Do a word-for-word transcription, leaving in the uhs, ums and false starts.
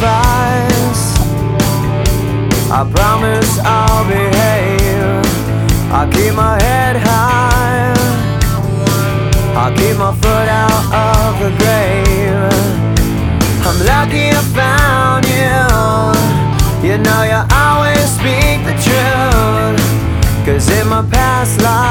sacrifice. I promise I'll behave. I'll keep my head high. I'll keep my foot out of the grave. I'm lucky I found you. You know you always speak the truth. 'Cause in my past life